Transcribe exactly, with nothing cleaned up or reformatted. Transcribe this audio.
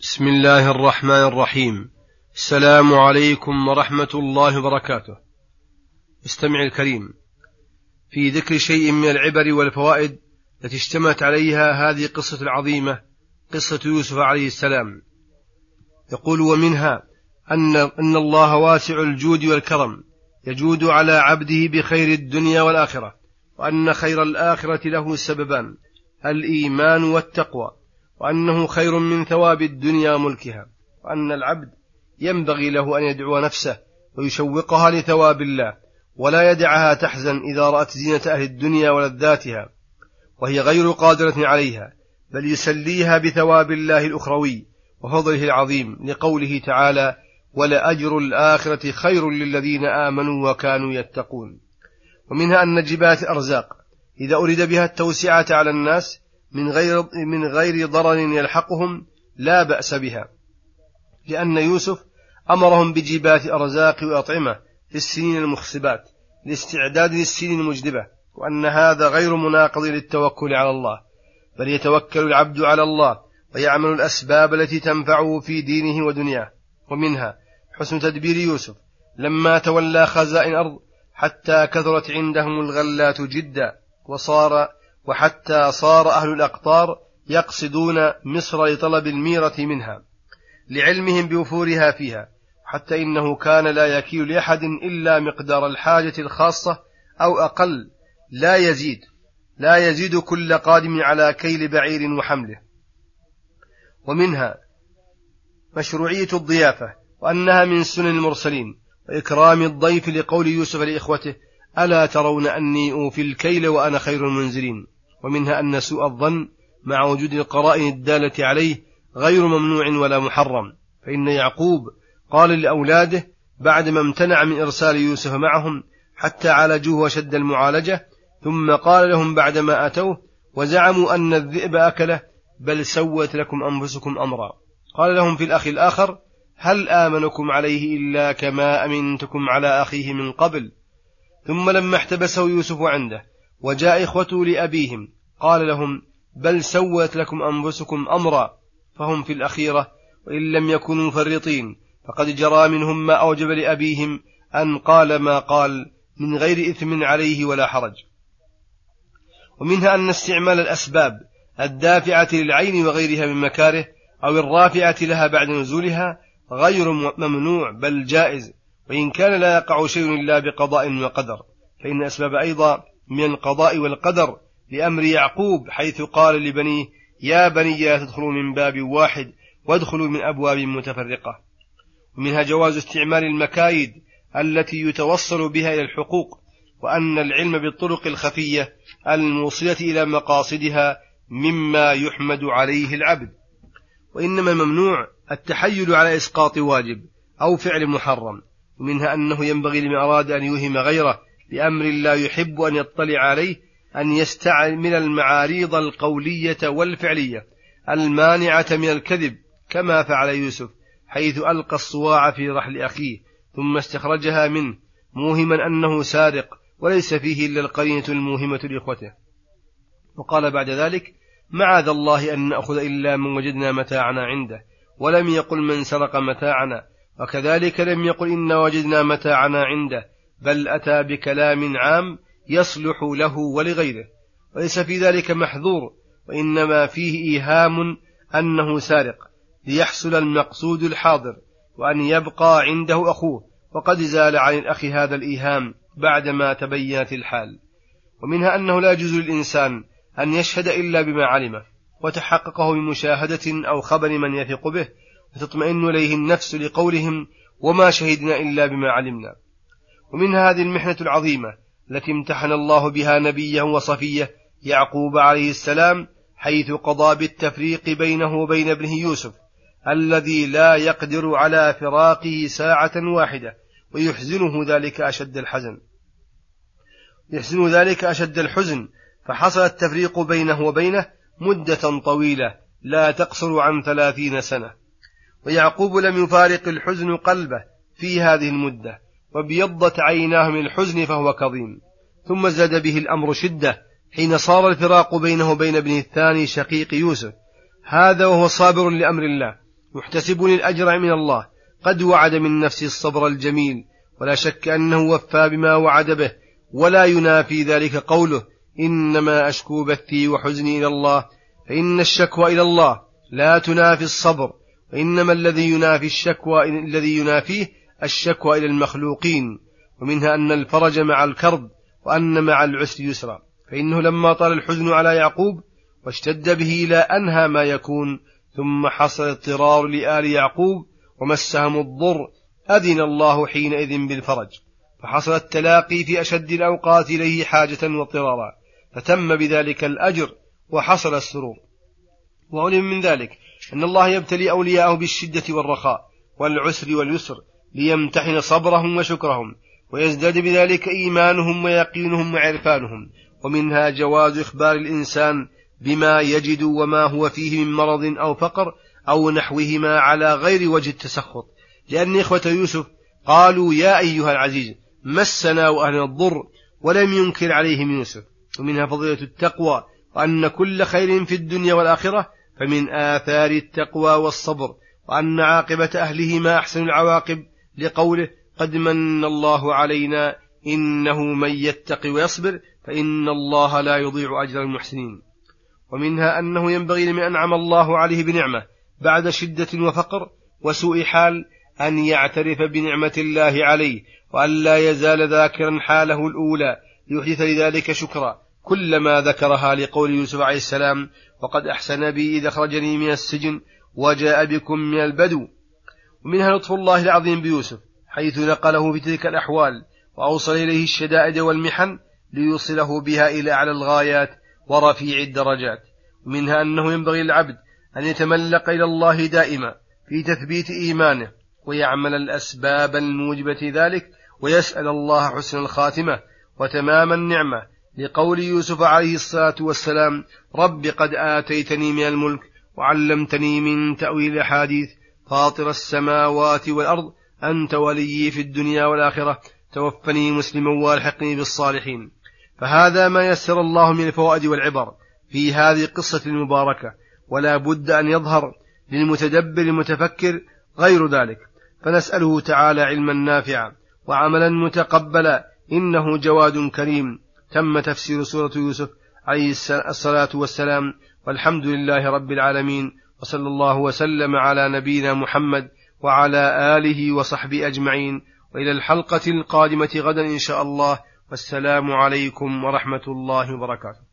بسم الله الرحمن الرحيم. السلام عليكم ورحمة الله وبركاته. استمع الكريم، في ذكر شيء من العبر والفوائد التي اشتملت عليها هذه القصة العظيمة، قصة يوسف عليه السلام. يقول: ومنها أن, أن الله واسع الجود والكرم، يجود على عبده بخير الدنيا والآخرة، وأن خير الآخرة له سببان: الإيمان والتقوى، وأنه خير من ثواب الدنيا وملكها، وأن العبد ينبغي له أن يدعو نفسه ويشوقها لثواب الله، ولا يدعها تحزن إذا رأت زينة أهل الدنيا ولذاتها وهي غير قادرة عليها، بل يسليها بثواب الله الأخروي وفضله العظيم، لقوله تعالى: ولأجر الآخرة خير للذين آمنوا وكانوا يتقون. ومنها أن جبات الأرزاق إذا أريد بها التوسعة على الناس من غير, من غير ضرر يلحقهم لا بأس بها، لأن يوسف أمرهم بجبات أرزاق وأطعمة في السنين المخصبات لاستعداد للسنين المجدبة، وأن هذا غير مناقض للتوكل على الله، بل يتوكل العبد على الله ويعمل الأسباب التي تنفعه في دينه ودنياه. ومنها حسن تدبير يوسف لما تولى خزائن الأرض حتى كثرت عندهم الغلات جدا، وصار وحتى صار أهل الأقطار يقصدون مصر لطلب الميرة منها لعلمهم بوفورها فيها، حتى إنه كان لا يكيل لأحد إلا مقدار الحاجة الخاصة أو أقل، لا يزيد لا يزيد كل قادم على كيل بعير وحمله. ومنها مشروعية الضيافة، وأنها من سنن المرسلين، وإكرام الضيف، لقول يوسف لإخوته: ألا ترون أني أوفي الكيل وأنا خير المنزلين. ومنها أن سوء الظن مع وجود القرائن الدالة عليه غير ممنوع ولا محرم، فإن يعقوب قال لأولاده بعدما امتنع من إرسال يوسف معهم حتى عالجوه وشد المعالجة، ثم قال لهم بعدما أتوه وزعموا أن الذئب أكله: بل سوت لكم أنفسكم أمرا. قال لهم في الأخ الآخر: هل آمنكم عليه إلا كما أمنتكم على أخيه من قبل. ثم لما احتبسه يوسف عنده وجاء إخوته لأبيهم قال لهم: بل سوت لكم أنفسكم أمرا. فهم في الأخيرة وإن لم يكونوا مفرطين، فقد جرى منهم ما أوجب لأبيهم أن قال ما قال من غير إثم عليه ولا حرج. ومنها أن استعمال الأسباب الدافعة للعين وغيرها من مكاره أو الرافعة لها بعد نزولها غير ممنوع بل جائز، وإن كان لا يقع شيء إلا بقضاء وقدر، فإن أسباب أيضا من القضاء والقدر لأمر يعقوب، حيث قال لبنيه: يا بني لا تدخلوا من باب واحد وادخلوا من أبواب متفرقة. ومنها جواز استعمال المكايد التي يتوصل بها إلى الحقوق، وأن العلم بالطرق الخفية الموصلة إلى مقاصدها مما يحمد عليه العبد. وإنما الممنوع التحيل على إسقاط واجب أو فعل محرم. ومنها أنه ينبغي لمن أراد أن يوهم غيره بأمر لا يحب أن يطلع عليه أن يستعمل المعاريض القولية والفعلية المانعة من الكذب، كما فعل يوسف حيث ألقى الصواع في رحل أخيه ثم استخرجها منه موهما أنه سارق، وليس فيه إلا القرينة الموهمة لإخوته. وقال بعد ذلك: معاذ الله أن نأخذ إلا من وجدنا متاعنا عنده، ولم يقل من سرق متاعنا، وكذلك لم يقل إن وجدنا متاعنا عنده، بل أتى بكلام عام يصلح له ولغيره، وليس في ذلك محذور، وإنما فيه إيهام أنه سارق ليحصل المقصود الحاضر، وأن يبقى عنده أخوه، وقد زال عن الأخ هذا الإيهام بعدما تبينت الحال. ومنها أنه لا يجوز للإنسان أن يشهد إلا بما علمه وتحققه بمشاهدة أو خبر من يثق به وتطمئن إليه النفس، لقولهم: وما شهدنا إلا بما علمنا. ومنها هذه المحنة العظيمة التي امتحن الله بها نبيه وصفيه يعقوب عليه السلام، حيث قضى بالتفريق بينه وبين ابنه يوسف الذي لا يقدر على فراقه ساعة واحدة، ويحزنه ذلك أشد الحزن يحزن ذلك أشد الحزن فحصل التفريق بينه وبينه مدة طويلة لا تقصر عن ثلاثين سنة، ويعقوب لم يفارق الحزن قلبه في هذه المدة، وابيضت عيناه من الحزن فهو كظيم. ثم زاد به الأمر شدة حين صار الفراق بينه وبين ابنه الثاني شقيق يوسف، هذا وهو صابر لأمر الله محتسب الأجر من الله، قد وعد من نفسه الصبر الجميل، ولا شك أنه وفى بما وعد به، ولا ينافي ذلك قوله: إنما أشكو بثي وحزني إلى الله، فإن الشكوى إلى الله لا تنافي الصبر، وإنما الذي ينافي الشكوى الذي ينافيه الشكوى إلى المخلوقين. ومنها أن الفرج مع الكرب، وأن مع العسر يسرا، فإنه لما طال الحزن على يعقوب واشتد به إلى أنهى ما يكون، ثم حصل اضطرار لآل يعقوب ومسهم الضر، أذن الله حينئذ بالفرج، فحصل التلاقي في أشد الأوقات إليه حاجة واضطرارا، فتم بذلك الأجر وحصل السرور. وعلم من ذلك أن الله يبتلي أولياءه بالشدة والرخاء والعسر واليسر ليمتحن صبرهم وشكرهم، ويزداد بذلك إيمانهم ويقينهم وعرفانهم. ومنها جواز إخبار الإنسان بما يجد وما هو فيه من مرض أو فقر أو نحوهما على غير وجه التسخط، لأن إخوة يوسف قالوا: يا أيها العزيز مسنا وأهلنا الضر، ولم ينكر عليهم يوسف. ومنها فضيلة التقوى، وأن كل خير في الدنيا والآخرة فمن آثار التقوى والصبر، وأن عاقبة أهلهما أحسن العواقب، لقوله: قد من الله علينا إنه من يتق ويصبر فإن الله لا يضيع أجر المحسنين. ومنها أنه ينبغي لمن أنعم الله عليه بنعمة بعد شدة وفقر وسوء حال أن يعترف بنعمة الله عليه، وأن لا يزال ذاكرا حاله الأولى ليحدث لذلك شكرا كلما ذكرها، لقول يوسف عليه السلام: وقد أحسن بي إذا أخرجني من السجن وجاء بكم من البدو. ومنها لطف الله العظيم بيوسف حيث نقله في تلك الأحوال وأوصل إليه الشدائد والمحن ليوصله بها إلى أعلى الغايات ورفيع الدرجات. ومنها أنه ينبغي للعبد أن يتملق إلى الله دائما في تثبيت إيمانه، ويعمل الأسباب الموجبة ذلك، ويسأل الله حسن الخاتمة وتمام النعمة، لقول يوسف عليه الصلاة والسلام: رب قد آتيتني من الملك وعلمتني من تأويل الأحاديث، فاطر السماوات والأرض، أنت ولي في الدنيا والآخرة، توفني مسلما والحقني بالصالحين. فهذا ما يسر الله من الفوائد والعبر في هذه القصة المباركة، ولا بد أن يظهر للمتدبر المتفكر غير ذلك، فنسأله تعالى علما نافعا وعملا متقبلا، إنه جواد كريم. تم تفسير سورة يوسف عليه الصلاة والسلام، والحمد لله رب العالمين، وصلى الله وسلم على نبينا محمد وعلى آله وصحبه أجمعين، وإلى الحلقة القادمة غدا إن شاء الله، والسلام عليكم ورحمة الله وبركاته.